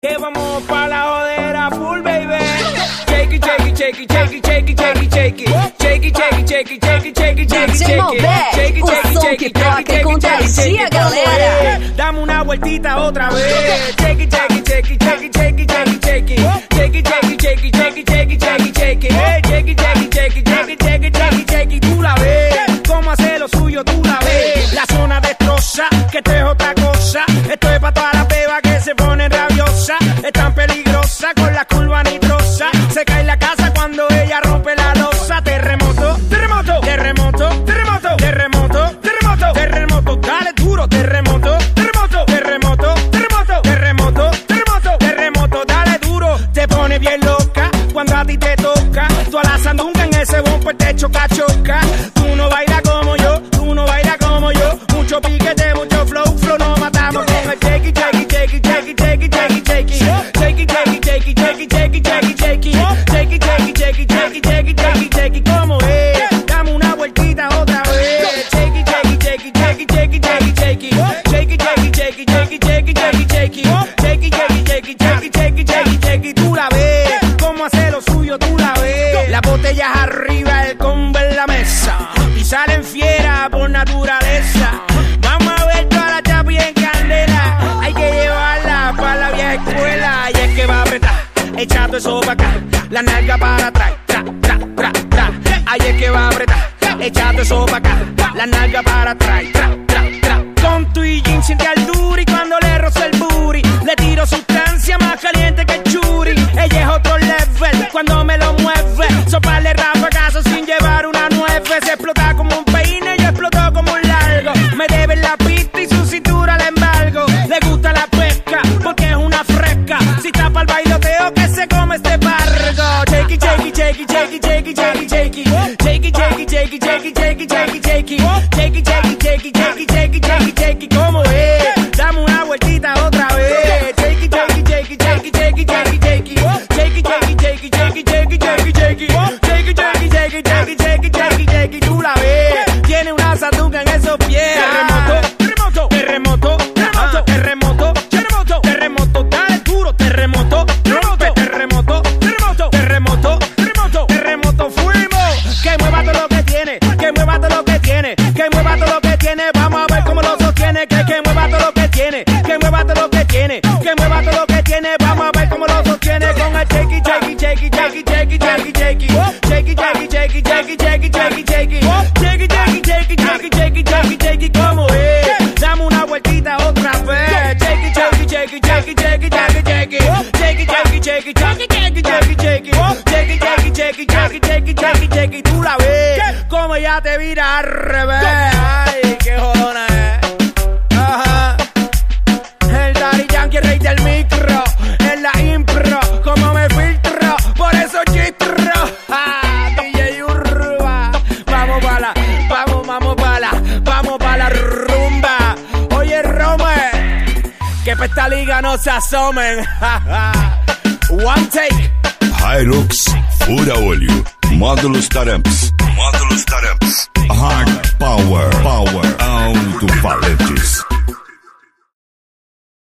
Que vamos pa' la jodera full, baby. Shake it, shake it, shake it, shake it, shake it, shake it, shake it. Shake it, shake it, shake it, shake it, shake it, shake it, shake it. Shake it, o som que toca e contagia, galera. Dame una vueltita otra vez. Shake it, shake it, shake it, shake it, shake it, shake it, shake it. Shake it, shake it, shake it, shake it, shake it, shake it, shake it. Shake it, shake it, shake it, shake it, shake it, shake it, shake it. Tú la ves, cómo hace lo suyo, tú la ves. La zona destroza, que esto es otra cosa. Esto es pa' todas las bebas que se ponen rabiosas. Es tan peligrosa con la curva nitrosa. Se cae la casa cuando ella rompe la losa. Terremoto, terremoto, terremoto, terremoto, terremoto, terremoto, terremoto, dale duro, terremoto, terremoto, terremoto, terremoto, terremoto, terremoto, terremoto, dale duro. Te pone bien loca cuando a ti te toca. Tú a la sandunga en ese bumper te choca, choca. Tú no bailas como yo, tú no bailas como yo. Mucho piquete, mucho flow, flow, nos matamos con el shake it, shake it, shake it, shake it, shake it, shake it, shake it. Shake it, shake it, shake it, shake it, shake it, shake it, shake it. Shake it, shake it, shake it, shake it, shake it, shake it, shake it. ¿Cómo es? Dame una vueltita otra vez. Shake it, shake it, shake it, shake it, shake it, shake it, shake it. Shake it, shake it, shake it, shake it, shake it, shake it, shake it. Shake it, shake it, shake it, shake it, shake it, shake it, shake it. Tú la ves, cómo hace lo suyo, tú la ves. Las botellas arriba, el combo en la mesa. Y salen fieras por naturaleza. Vamos a ver toda la chapi en candela. Hay que llevarla para la vieja escuela. Y es que va a apretar, echando eso para acá. La nalga para atrás, tra, tra, tra, tra. Ahí es que va a apretar, echando eso para acá. La nalga para atrás, tra, tra, tra. Con tu y jean siente al duri cuando le rozo el booty. Le tiro sustancia más caliente que el churi. Ella es otro level cuando me lo mueve. Soparle rafagazo sin llevar una nueve. Se explota como un peine y explotó como un largo. Me debe la pista y su cintura le embargo. Le gusta la pesca porque es una fresca. Si tapa el bailoteo que se come este barco. Shake it, shake it, shake it, shake it, shake it, shake it, shake it. Shake it, shake it, shake it, shake it, shake it, shake it, shake it. Shake it, shake it, shake it, shake it, shake it, shake it, shake it. ¿Cómo es? Dame una vueltita otra vez. Shake it, shake it, shake it, shake it, shake it, shake it, shake it. Shake it, shake it, shake it, shake it, shake it, shake it, shake it. Shake it, shake it, shake it, shake it, shake it, shake it, shake it. Tú la ves, tiene una sandunga en esos pies. Terremoto, terremoto, terremoto, terremoto, terremoto, terremoto, dale duro, terremoto, rompe, terremoto, terremoto, terremoto, terremoto, terremoto, fuimos. Que mueva todo lo que tiene, que mueva todo lo que tiene, que mueva todo lo que tiene. Vamos a ver cómo lo sostiene, que mueva todo lo que tiene, que mueva todo lo que tiene, que mueva todo lo que tiene. Vamos a ver cómo lo sostiene con el shake it, shake it, shake it, shake it, shake it, shake it, shake it. Shake it, shake it, shake it, shake it, shake it, shake it, shake it. Shake it, shake it, shake it, shake it, shake it, shake it, shake it. ¿Cómo es? Dame una vueltita otra vez. Shake it, shake it, shake it, shake it, shake it, shake it, shake it. Shake it, shake it, shake it, shake it, shake it, shake it, shake it. Shake it, shake it, shake it, shake it, shake it, shake it, shake it. Tú la ves, como ella te vira al revés. Ay, qué jodona es. Ajá. El Daddy Yankee, rey del micro. En la impro, como me filtro. Por eso chistro. DJ Urba. Vamos pa' la, vamos pa' la rumba. Oye, Rome, que pa' esta liga no se asomen. One take. Hilux, fura olho, módulos Taramps, hard power, alto-falantes.